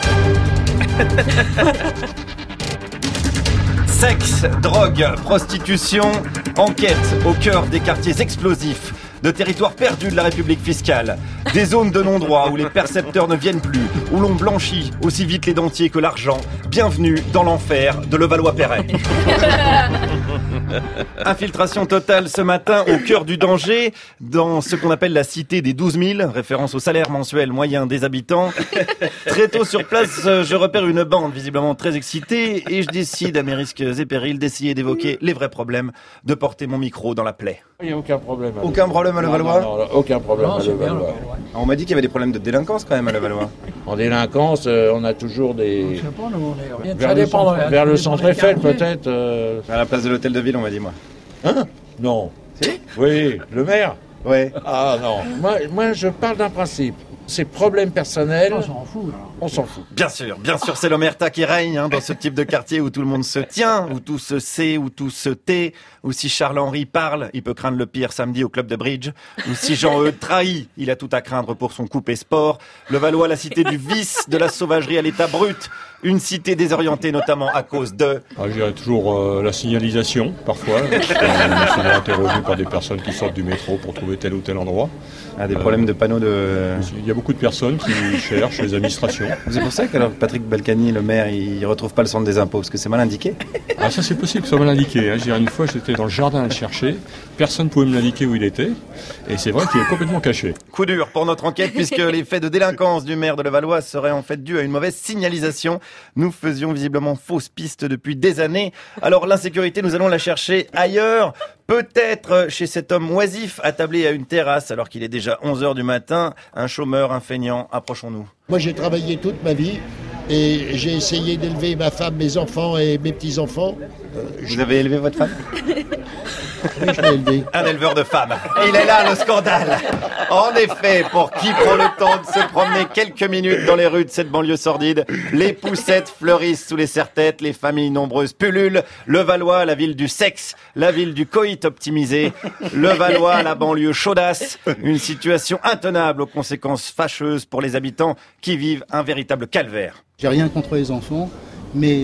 Sexe, drogue, prostitution, enquête au cœur des quartiers explosifs, de territoires perdus de la République fiscale, des zones de non-droit où les percepteurs ne viennent plus, où l'on blanchit aussi vite les dentiers que l'argent. Bienvenue dans l'enfer de Levallois-Perret. Infiltration totale ce matin au cœur du danger, dans ce qu'on appelle la cité des 12 000, référence au salaire mensuel moyen des habitants. Très tôt sur place, je repère une bande visiblement très excitée et je décide à mes risques et périls d'essayer d'évoquer les vrais problèmes, de porter mon micro dans la plaie. Il n'y a aucun problème. Aucun problème à Levallois ? Non, aucun problème à Levallois. On m'a dit qu'il y avait des problèmes de délinquance quand même à Levallois. En délinquance, on a toujours des... Vers le centre Eiffel peut-être. À la place de l'hôtel de ville, on m'a dit moi. Hein ? Non. Si ? Oui, le maire ? Ouais. Ah non, moi je parle d'un principe. Ces problèmes personnels, on s'en fout. Bien sûr, c'est l'omerta qui règne dans ce type de quartier où tout le monde se tient, où tout se sait, où tout se tait, où si Charles-Henri parle, il peut craindre le pire samedi au club de bridge, où si Jean-Eudes trahit, il a tout à craindre pour son coupé sport. Levallois, la cité du vice, de la sauvagerie à l'état brut, une cité désorientée notamment à cause de... Je dirais toujours la signalisation, parfois. Je suis interrogé par des personnes qui sortent du métro pour trouver tel ou tel endroit. Des problèmes de panneaux de... Il y a beaucoup de personnes qui cherchent les administrations. C'est pour ça que Patrick Balkany, le maire, il retrouve pas le centre des impôts, parce que c'est mal indiqué. Ça c'est possible que ce soit mal indiqué. Je dirais, une fois j'étais dans le jardin à le chercher, personne ne pouvait me l'indiquer où il était, et c'est vrai qu'il est complètement caché. Coup dur pour notre enquête, puisque les faits de délinquance du maire de Levallois seraient en fait dus à une mauvaise signalisation. Nous faisions visiblement fausse piste depuis des années. Alors l'insécurité, nous allons la chercher ailleurs. Peut-être chez cet homme oisif attablé à une terrasse alors qu'il est déjà 11h du matin, un chômeur, un feignant, approchons-nous. Moi j'ai travaillé toute ma vie et j'ai essayé d'élever ma femme, mes enfants et mes petits-enfants. Vous avez élevé votre femme ? Oui, je l'ai élevé. Un éleveur de femmes. Il est là le scandale. En effet, pour qui prend le temps de se promener quelques minutes dans les rues de cette banlieue sordide, les poussettes fleurissent sous les serre-têtes, les familles nombreuses pullulent. Levallois, la ville du sexe, la ville du coït optimisé. Levallois, la banlieue chaudasse. Une situation intenable aux conséquences fâcheuses pour les habitants qui vivent un véritable calvaire. J'ai rien contre les enfants. Mais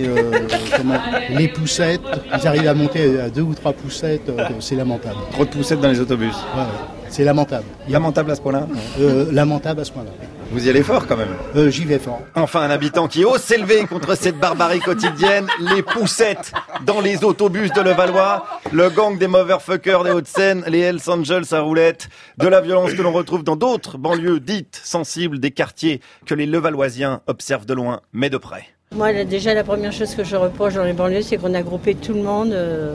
les poussettes, ils arrivent à monter à 2 ou 3 poussettes, c'est lamentable. Trop de poussettes dans les autobus. Ouais, c'est lamentable. Lamentable à ce point-là ? Lamentable à ce point-là. Vous y allez fort quand même ? J'y vais fort. Enfin, un habitant qui ose s'élever contre cette barbarie quotidienne, les poussettes dans les autobus de Levallois, le gang des motherfuckers des Hauts-de-Seine, les Hells Angels à roulettes, de la violence que l'on retrouve dans d'autres banlieues dites sensibles des quartiers que les Levalloisiens observent de loin, mais de près. Moi, déjà, la première chose que je reproche dans les banlieues, c'est qu'on a groupé tout le monde.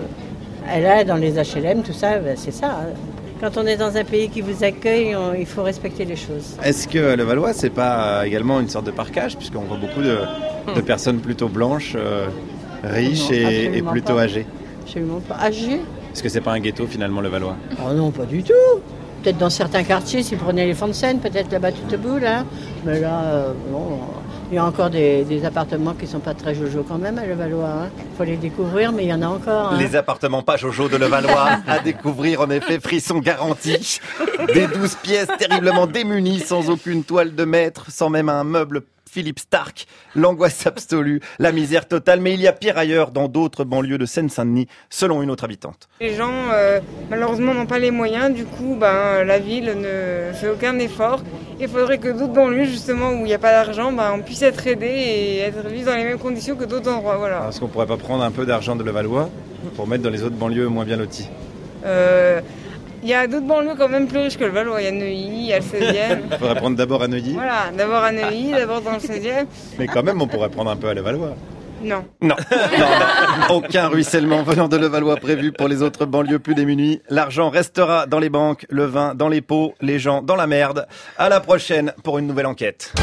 Là, dans les HLM, tout ça, c'est ça. Quand on est dans un pays qui vous accueille, il faut respecter les choses. Est-ce que Levallois, c'est pas également une sorte de parquage, puisqu'on voit beaucoup de personnes plutôt blanches, riches et plutôt âgées ? Absolument pas. Âgées ? Est-ce que c'est pas un ghetto, finalement, Levallois ? Oh non, pas du tout. Peut-être dans certains quartiers, si vous prenez les fonds de Seine, peut-être là-bas tout debout, là. Mais là, bon... Il y a encore des appartements qui ne sont pas très jojo quand même à Levallois. Il faut les découvrir, mais il y en a encore. Les appartements pas jojo de Levallois à découvrir, en effet, frisson garanti. Des 12 pièces terriblement démunies, sans aucune toile de maître, sans même un meuble Philippe Stark, l'angoisse absolue, la misère totale. Mais il y a pire ailleurs dans d'autres banlieues de Seine-Saint-Denis, selon une autre habitante. Les gens, malheureusement, n'ont pas les moyens. Du coup, la ville ne fait aucun effort. Il faudrait que d'autres banlieues, justement, où il n'y a pas d'argent, on puisse être aidés et vivre dans les mêmes conditions que d'autres endroits. Voilà. Est-ce qu'on pourrait pas prendre un peu d'argent de Levallois pour mettre dans les autres banlieues moins bien loties? Il y a d'autres banlieues quand même plus riches que Levallois. Il y a Neuilly, il y a le 16e. Il faudrait prendre d'abord à Neuilly. Voilà, d'abord à Neuilly, d'abord dans le 16e. Mais quand même, on pourrait prendre un peu à Levallois. Non. Non. Aucun ruissellement venant de Levallois prévu pour les autres banlieues plus démunies. L'argent restera dans les banques, le vin dans les pots, les gens dans la merde. À la prochaine pour une nouvelle enquête.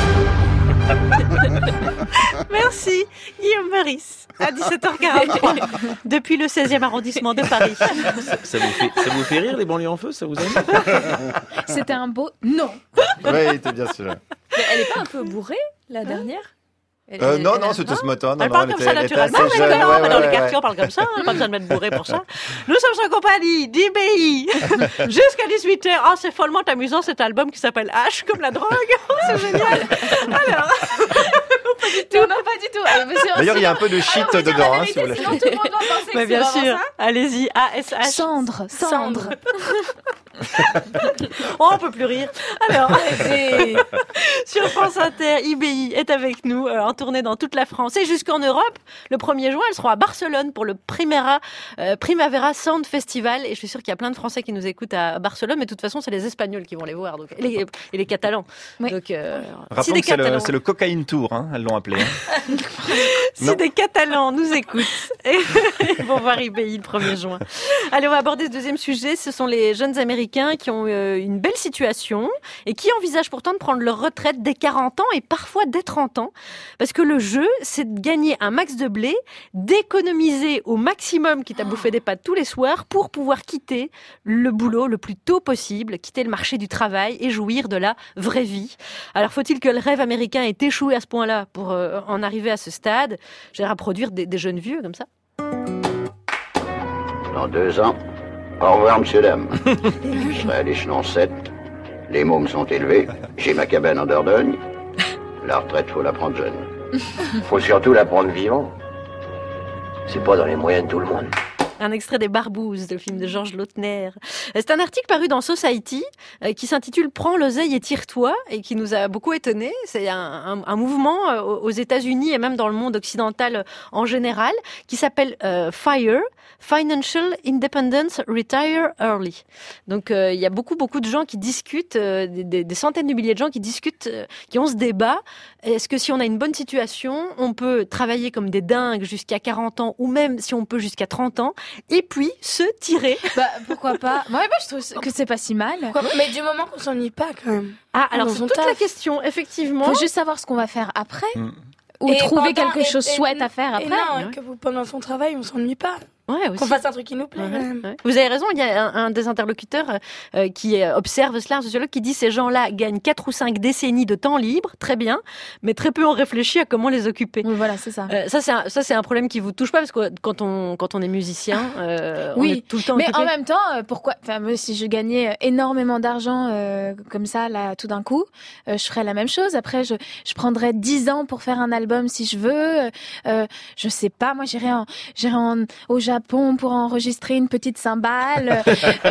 Merci Guillaume Meurice à 17h43 depuis le 16e arrondissement de Paris. Ça vous fait rire les banlieues en feu, ça vous aime? C'était un beau non. Oui, c'était bien sûr. Mais elle est pas un peu bourrée, la dernière? Non, c'était ce matin. Elle parle comme ça naturellement, mais dans les quartiers on parle comme ça, pas besoin de mettre bourré pour ça. Nous sommes en compagnie d'IBI jusqu'à 18h. Oh, c'est follement amusant cet album qui s'appelle H comme la drogue. Oh, c'est génial. Alors, pas du tout, non, pas du tout. D'ailleurs, il y a un peu de shit dedans, si vous l'achetez. Sinon, tout le monde va penser que mais bien c'est sûr. ça. Allez-y, ASH. Cendre. Oh, on peut plus rire. Alors, sur France Inter, IBI est avec nous en tournée dans toute la France et jusqu'en Europe. Le 1er juin, elles seront à Barcelone pour le Primavera Sound Festival. Et je suis sûre qu'il y a plein de Français qui nous écoutent à Barcelone, mais de toute façon, c'est les Espagnols qui vont les voir, donc, et les Catalans. Oui. Donc, rappelons si que c'est le Cocaine Tour, elles l'ont appelé. Si des Catalans nous écoutent, ils vont voir IBI le 1er juin. Allez, on va aborder ce deuxième sujet. Ce sont les jeunes Américains qui ont une belle situation et qui envisagent pourtant de prendre leur retraite dès 40 ans et parfois dès 30 ans. Parce que le jeu, c'est de gagner un max de blé, d'économiser au maximum, quitte à bouffer des pâtes tous les soirs, pour pouvoir quitter le boulot le plus tôt possible, quitter le marché du travail et jouir de la vraie vie. Alors, faut-il que le rêve américain ait échoué à ce point-là pour en arriver à ce stade? J'ai reproduire des jeunes vieux comme ça. Dans 2 ans, au revoir, monsieur, dame. Je serai à l'échelon 7. Les mômes sont élevés. J'ai ma cabane en Dordogne. La retraite, faut la prendre jeune. Faut surtout la prendre vivant. C'est pas dans les moyens de tout le monde. Un extrait des Barbouzes, le film de Georges Lautner. C'est un article paru dans Society qui s'intitule « Prends l'oseille et tire-toi » et qui nous a beaucoup étonnés. C'est un mouvement aux États-Unis et même dans le monde occidental en général qui s'appelle FIRE, Financial Independence Retire Early. Donc il y a beaucoup de gens qui discutent, des centaines de milliers de gens qui discutent, qui ont ce débat. Est-ce que si on a une bonne situation, on peut travailler comme des dingues jusqu'à 40 ans ou même si on peut jusqu'à 30 ans et puis se tirer? Pourquoi pas? Moi, je trouve que c'est pas si mal. Mais du moment qu'on s'ennuie pas, quand même. Ah, alors c'est toute la question, effectivement. Faut juste savoir ce qu'on va faire après. Ou trouver quelque chose chouette à faire après. Et non, que pendant son travail, on s'ennuie pas. Ouais, aussi. Qu'on fasse un truc qui nous plaît. Ouais. Vous avez raison, il y a un des interlocuteurs qui observe cela, un sociologue qui dit ces gens-là gagnent 4 ou 5 décennies de temps libre, très bien, mais très peu ont réfléchi à comment les occuper. Oui, voilà, c'est ça. Ça c'est un problème qui vous touche pas parce que quand on est musicien, on est tout le temps occupé. Mais en même temps, pourquoi? Enfin, si je gagnais énormément d'argent comme ça, là, tout d'un coup, je ferais la même chose. Après, je prendrais 10 ans pour faire un album si je veux. Je sais pas, moi j'irais au Japon pour enregistrer une petite cymbale.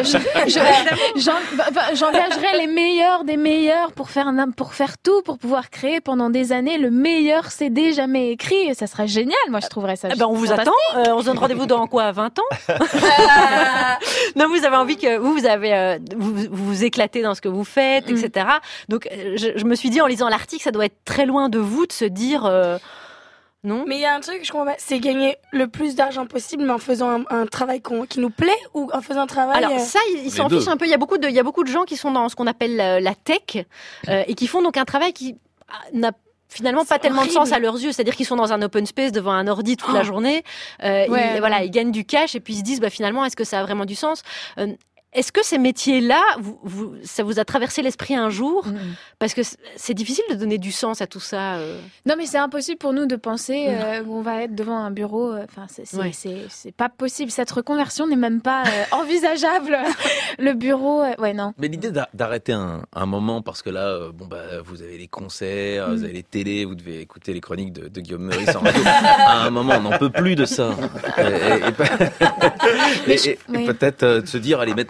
J'engagerais les meilleurs des meilleurs pour faire tout, pour pouvoir créer pendant des années le meilleur CD jamais écrit. Ça serait génial, moi je trouverais ça. On vous attend. On se donne rendez-vous dans quoi, 20 ans? Non, vous avez envie que vous éclatez dans ce que vous faites, etc. Donc je me suis dit en lisant l'article, ça doit être très loin de vous de se dire. Non. Mais il y a un truc que je comprends pas, c'est gagner le plus d'argent possible, mais en faisant un travail qui nous plaît ou en faisant un travail. Alors ça, ils s'en fichent un peu. Il y a beaucoup de gens qui sont dans ce qu'on appelle la tech et qui font donc un travail qui n'a finalement pas tellement de sens à leurs yeux, c'est-à-dire qu'ils sont dans un open space devant un ordi toute la journée. Ils gagnent du cash et puis ils se disent finalement est-ce que ça a vraiment du sens? Est-ce que ces métiers-là, ça vous a traversé l'esprit un jour? Parce que c'est difficile de donner du sens à tout ça. Non, mais c'est impossible pour nous de penser qu'on va être devant un bureau. Enfin, c'est pas possible. Cette reconversion n'est même pas envisageable. Le bureau, non. Mais l'idée d'arrêter un moment, parce que là, vous avez les concerts, vous avez les télés, vous devez écouter les chroniques de Guillaume Meurice en radio. À un moment, on n'en peut plus de ça. Et peut-être de se dire, allez, maintenant,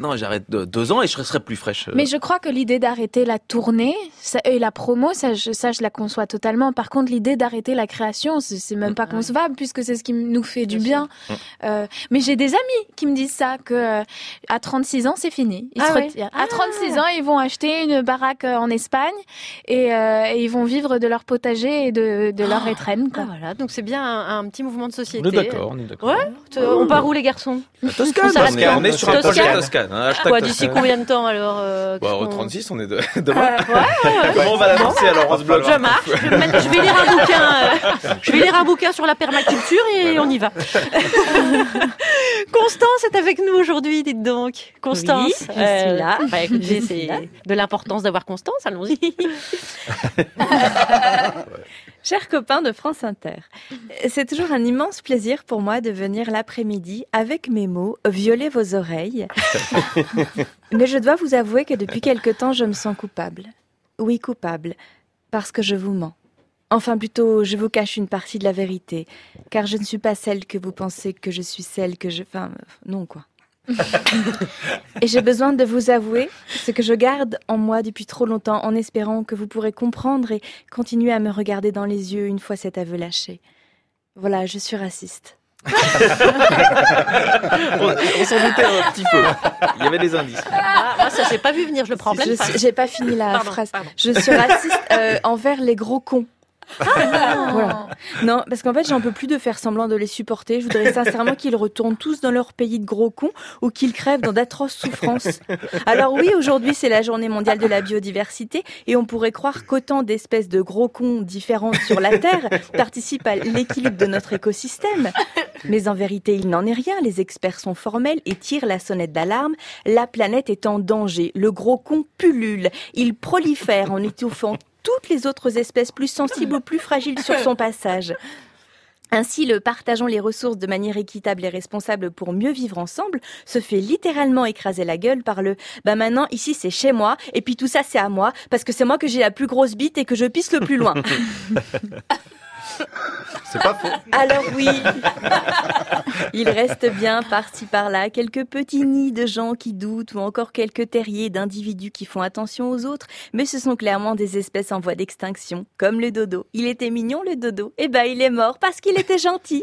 non, j'arrête 2 ans et je serai plus fraîche. Mais je crois que l'idée d'arrêter la tournée et la promo, ça je la conçois totalement. Par contre, l'idée d'arrêter la création, c'est même pas concevable puisque c'est ce qui nous fait du bien. Mais j'ai des amis qui me disent ça, que à 36 ans, c'est fini. Ils se retirent. À 36 ans, ils vont acheter une baraque en Espagne et ils vont vivre de leur potager et de leur étrenne. Quoi. Voilà, donc c'est bien un petit mouvement de société. On est d'accord. Ouais. On part où les garçons? Toscane. On est sur un projet Toscane. Quoi, d'ici combien de temps alors au 36, on est demain. Comment on va l'annoncer alors on se bloque? Je marche. Je vais lire un bouquin. Je vais lire un bouquin sur la permaculture et on y va. Constance est avec nous aujourd'hui, dites donc. Constance, je suis là. Écoutez, c'est de l'importance d'avoir Constance. Allons-y. Chers copains de France Inter, c'est toujours un immense plaisir pour moi de venir l'après-midi avec mes mots violer vos oreilles. Mais je dois vous avouer que depuis quelque temps, je me sens coupable. Oui, coupable, parce que je vous mens. Enfin, plutôt, je vous cache une partie de la vérité, car je ne suis pas celle que vous pensez que je suis celle que je... Enfin, non, quoi. Et j'ai besoin de vous avouer ce que je garde en moi depuis trop longtemps, en espérant que vous pourrez comprendre et continuer à me regarder dans les yeux une fois cet aveu lâché. Voilà, je suis raciste. On s'en doutait un petit peu. Il y avait des indices. Moi, ça, j'ai pas vu venir, je le prends en pleine face. J'ai pas fini la phrase. Je suis raciste envers les gros cons. Voilà. Non, parce qu'en fait, j'en peux plus de faire semblant de les supporter. Je voudrais sincèrement qu'ils retournent tous dans leur pays de gros cons ou qu'ils crèvent dans d'atroces souffrances. Alors oui, aujourd'hui, c'est la journée mondiale de la biodiversité et on pourrait croire qu'autant d'espèces de gros cons différentes sur la Terre participent à l'équilibre de notre écosystème. Mais en vérité, il n'en est rien. Les experts sont formels et tirent la sonnette d'alarme. La planète est en danger. Le gros con pullule. Il prolifère en étouffant toutes les autres espèces plus sensibles ou plus fragiles sur son passage. Ainsi, le partageons les ressources de manière équitable et responsable pour mieux vivre ensemble se fait littéralement écraser la gueule par le « bah maintenant, ici c'est chez moi, et puis tout ça c'est à moi, parce que c'est moi que j'ai la plus grosse bite et que je pisse le plus loin. » C'est pas faux. Alors oui, il reste bien par-ci par-là quelques petits nids de gens qui doutent ou encore quelques terriers d'individus qui font attention aux autres, mais ce sont clairement des espèces en voie d'extinction, comme le dodo. Il était mignon le dodo, et ben il est mort parce qu'il était gentil.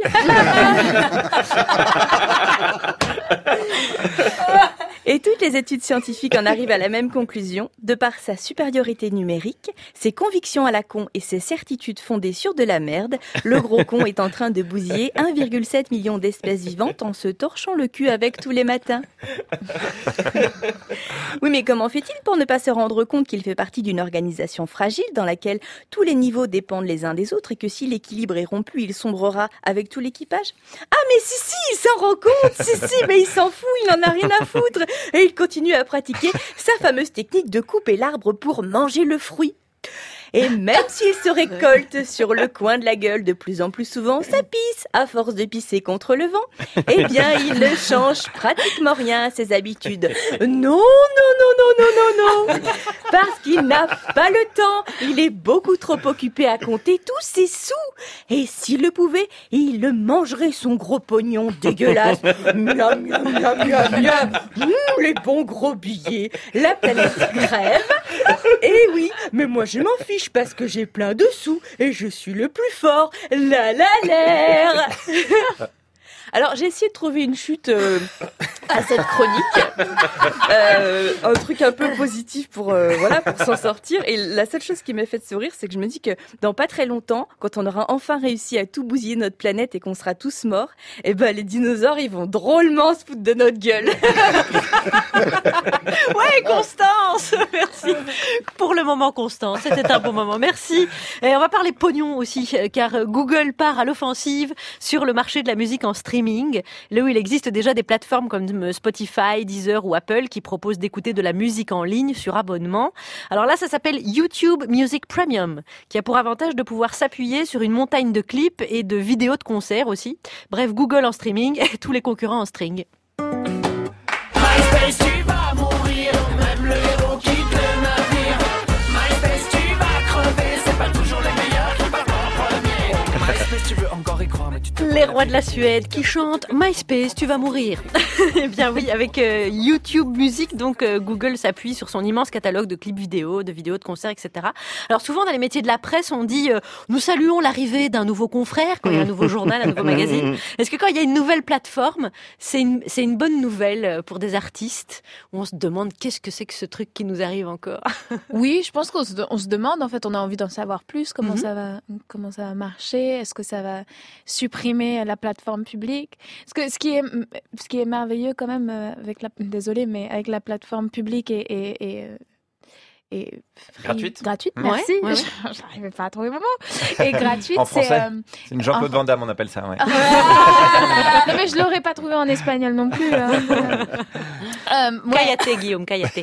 Et toutes les études scientifiques en arrivent à la même conclusion. De par sa supériorité numérique, ses convictions à la con et ses certitudes fondées sur de la merde, le gros con est en train de bousiller 1,7 million d'espèces vivantes en se torchant le cul avec tous les matins. Oui, mais comment fait-il pour ne pas se rendre compte qu'il fait partie d'une organisation fragile dans laquelle tous les niveaux dépendent les uns des autres et que si l'équilibre est rompu, il sombrera avec tout l'équipage? Ah mais si, il s'en rend compte, si, mais il s'en fout, il n'en a rien à foutre. Et il continue à pratiquer sa fameuse technique de couper l'arbre pour manger le fruit. Et même s'il se récolte sur le coin de la gueule de plus en plus souvent, ça pisse à force de pisser contre le vent. Eh bien, il ne change pratiquement rien à ses habitudes. Non, parce qu'il n'a pas le temps. Il est beaucoup trop occupé à compter tous ses sous. Et s'il le pouvait, il le mangerait son gros pognon dégueulasse. Miam, miam, miam, miam, miam. Les bons gros billets. La planète crève. Et oui, mais moi je m'en fiche parce que j'ai plein de sous et je suis le plus fort. La l'air. Alors j'ai essayé de trouver une chute à cette chronique, un truc un peu positif pour s'en sortir. Et la seule chose qui m'a fait sourire, c'est que je me dis que dans pas très longtemps, quand on aura enfin réussi à tout bousiller notre planète et qu'on sera tous morts, eh ben les dinosaures ils vont drôlement se foutre de notre gueule. Ouais, Constance, merci pour le moment, Constance. C'était un bon moment, merci. Et on va parler pognon aussi, car Google part à l'offensive sur le marché de la musique en streaming. Là où il existe déjà des plateformes comme Spotify, Deezer ou Apple qui proposent d'écouter de la musique en ligne sur abonnement. Alors là, ça s'appelle YouTube Music Premium, qui a pour avantage de pouvoir s'appuyer sur une montagne de clips et de vidéos de concerts aussi. Bref, Google en streaming et tous les concurrents en string. MySpace, tu vas mourir, même le héros quitte le navire. MySpace, tu vas crever, c'est pas toujours les meilleurs qui partent en premier. MySpace, tu veux encore y croire, mais tu te Les rois de la Suède qui chantent MySpace, tu vas mourir. Eh bien oui, avec YouTube Music, donc Google s'appuie sur son immense catalogue de clips vidéo, de vidéos de concerts, etc. Alors souvent dans les métiers de la presse, on dit nous saluons l'arrivée d'un nouveau confrère, quand il y a un nouveau journal, un nouveau magazine. Est-ce que quand il y a une nouvelle plateforme, c'est une bonne nouvelle pour des artistes où on se demande qu'est-ce que c'est que ce truc qui nous arrive encore? Oui, je pense qu'on se demande, en fait, on a envie d'en savoir plus, comment ça va marcher, est-ce que ça va supprimer la plateforme publique? Parce que ce qui est merveilleux quand même avec la plateforme publique et gratuite. Merci. Ouais. J'arrivais pas à trouver mon mot. Et gratuite, en français, c'est une Jean-Claude Van Damme, on appelle ça. Ouais. Non mais je l'aurais pas trouvé en espagnol non plus. Kayate, Guillaume, Kayate.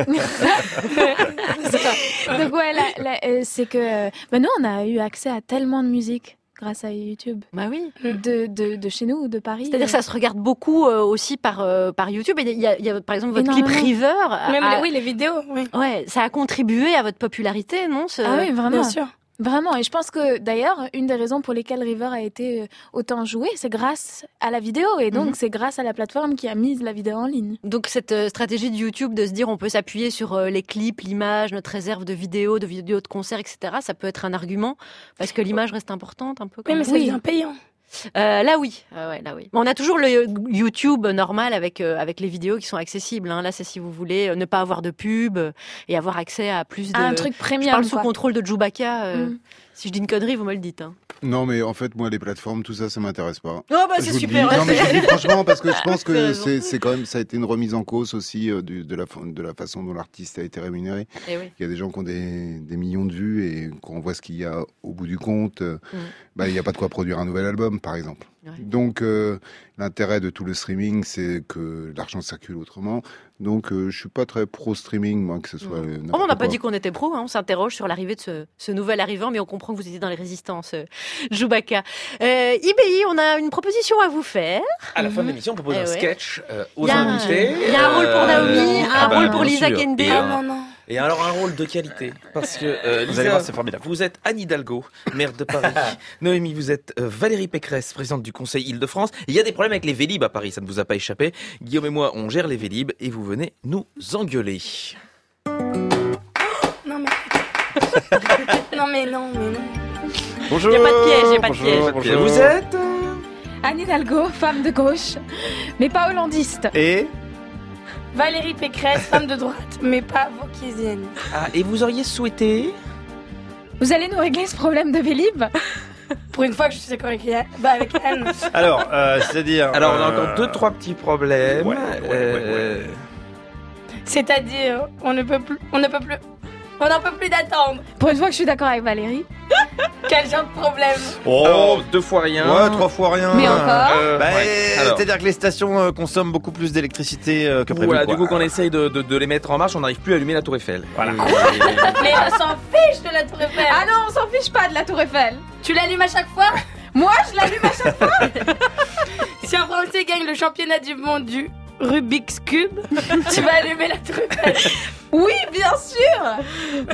Donc ouais, c'est que nous on a eu accès à tellement de musique grâce à YouTube. Bah oui. De chez nous, de Paris. C'est-à-dire que ça se regarde beaucoup aussi par YouTube. Il y a par exemple votre clip River. Oui, les vidéos. Oui. Ouais, ça a contribué à votre popularité, non Ah oui, vraiment. Bien sûr. Vraiment, et je pense que d'ailleurs, une des raisons pour lesquelles River a été autant joué, c'est grâce à la vidéo, et donc c'est grâce à la plateforme qui a mis la vidéo en ligne. Donc cette stratégie de YouTube de se dire on peut s'appuyer sur les clips, l'image, notre réserve de vidéos de concerts, etc., ça peut être un argument, parce que l'image reste importante un peu. Oui, mais ça devient payant. Là oui. On a toujours le YouTube normal avec les vidéos qui sont accessibles. Hein. Là, c'est si vous voulez ne pas avoir de pub et avoir accès à plus de. Un truc premium. Je parle sous contrôle de Chewbacca. Si je dis une connerie, vous me le dites. Hein. Non, mais en fait, moi, les plateformes, tout ça, ça m'intéresse pas. Oh bah c'est super. Non, mais je vous le dis franchement parce que je pense que c'est quand même, ça a été une remise en cause aussi de la façon dont l'artiste a été rémunéré. Et oui. Il y a des gens qui ont des millions de vues et quand on voit ce qu'il y a au bout du compte, il n'y a pas de quoi produire un nouvel album, par exemple. Ouais. Donc, l'intérêt de tout le streaming, c'est que l'argent circule autrement. Donc, je suis pas très pro-streaming, moi, que ce soit... on n'a pas dit qu'on était pro, hein. On s'interroge sur l'arrivée de ce nouvel arrivant, mais on comprend que vous étiez dans les résistances, Chewbacca. IBI, on a une proposition à vous faire. À la fin de l'émission, on propose un sketch aux invités. Il y a un rôle pour Naomi, un rôle pour Lisa Kende. Et alors un rôle de qualité, parce que vous allez voir, c'est formidable. Vous êtes Anne Hidalgo, maire de Paris. Noémie, vous êtes Valérie Pécresse, présidente du Conseil Île-de-France. Il y a des problèmes avec les Vélib à Paris, ça ne vous a pas échappé. Guillaume et moi, on gère les Vélib et vous venez nous engueuler. Non mais non. Bonjour. Il n'y a pas de piège, Vous êtes Anne Hidalgo, femme de gauche, mais pas hollandiste. Et Valérie Pécresse, femme de droite, mais pas vauquiésienne. Ah, et vous auriez souhaité... Vous allez nous régler ce problème de Vélib? Pour une fois que je suis d'accord avec Anne. Alors, c'est-à-dire... Alors, on a encore 2-3 petits problèmes. Ouais. C'est-à-dire, on n'en peut plus d'attendre. Pour une fois que je suis d'accord avec Valérie. Quel genre de problème? Oh, 2 fois rien. Ouais, 3 fois rien. Mais encore c'est-à-dire que les stations consomment beaucoup plus d'électricité que prévu. Voilà, du coup, qu'on essaye de les mettre en marche, on n'arrive plus à allumer la Tour Eiffel. Voilà. Mais on s'en fiche de la Tour Eiffel. Ah non, on s'en fiche pas de la Tour Eiffel. Tu l'allumes à chaque fois? Moi, je l'allume à chaque fois. Si un Français gagne le championnat du monde du Rubik's Cube, tu vas allumer la Tour Eiffel. Oui, bien sûr.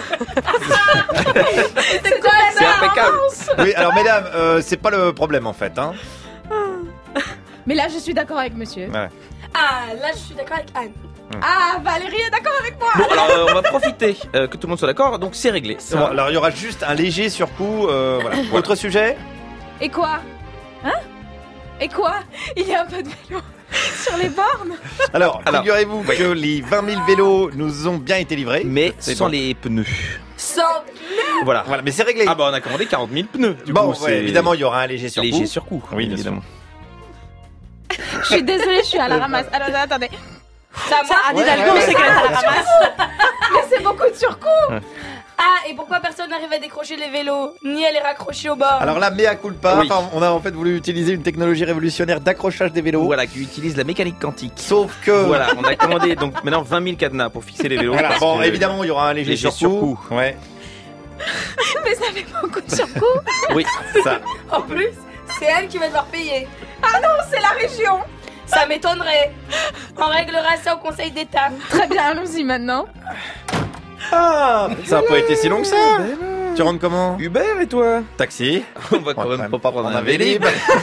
C'est quoi C'est impeccable. Oui, alors mesdames, c'est pas le problème en fait. Hein. Mais là, je suis d'accord avec monsieur. Ouais. Ah, là, je suis d'accord avec Anne. Ah, Valérie est d'accord avec moi. Bon, alors on va profiter que tout le monde soit d'accord, donc c'est réglé. Bon, alors il y aura juste un léger surcoût. Voilà. Autre sujet? Et quoi? Et quoi? Il y a un peu de vélo sur les bornes. Alors figurez-vous que les 20 000 vélos nous ont bien été livrés. Mais sans les pneus. Sans pneus? Voilà, mais c'est réglé. Ah bah on a commandé 40 000 pneus. Du coup, c'est... évidemment, il y aura un léger surcoût. Léger surcoût, oui, évidemment. Je suis désolée, je suis à la ramasse. Alors attendez. Ça, Anne Hidalgo, c'est qu'elle est à la ramasse. Mais c'est beaucoup de surcoût. Ah, et pourquoi personne n'arrive à décrocher les vélos, ni à les raccrocher au bord? Alors là, mea culpa, Oui. on a en fait voulu utiliser une technologie révolutionnaire d'accrochage des vélos. Voilà, qui utilise la mécanique quantique. Sauf que... Voilà, on a commandé donc maintenant 20 000 cadenas pour fixer les vélos. Voilà, bon, évidemment, il y aura un léger surcoût. Ouais. Mais ça fait beaucoup de surcoût. Oui, ça. En plus, c'est elle qui va devoir payer. Ah non, c'est la région. Ça m'étonnerait. On réglera ça au Conseil d'État. Très bien, allons-y maintenant. Ah, ça n'a pas été si long que ça. Tu rentres comment? Uber et toi? Taxi. On va quand même pas prendre un Vélib.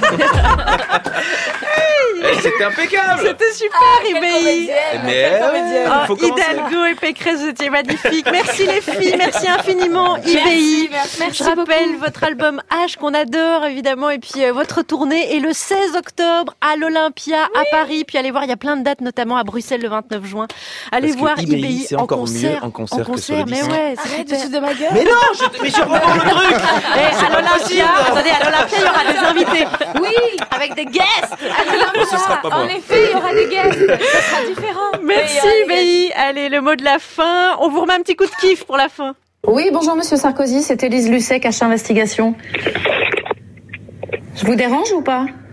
C'était impeccable. C'était super, IBI. Hidalgo et Pécresse, vous étiez magnifiques. Merci les filles, merci infiniment, IBI. Merci Je rappelle votre album H qu'on adore évidemment, et puis votre tournée est le 16 octobre à l'Olympia à Paris. Puis allez voir, il y a plein de dates, notamment à Bruxelles le 29 juin. Allez voir IBI c'est en encore concert. mieux en concert que sur le mais disque. ouais, Arrête de se de ma gueule. Mais non, mais je reprends le truc. À l'Olympia, attendez, à l'Olympia, il y aura des invités. Oui, avec des guests. Ce sera pas moi. En effet, il y aura des guests. Ça sera différent. Merci IBI. Allez, le mot de la fin. On vous remet un petit coup de kiff pour la fin. Oui, bonjour Monsieur Sarkozy, c'est Élise Lucet, Cache Investigation. Je vous dérange ou pas?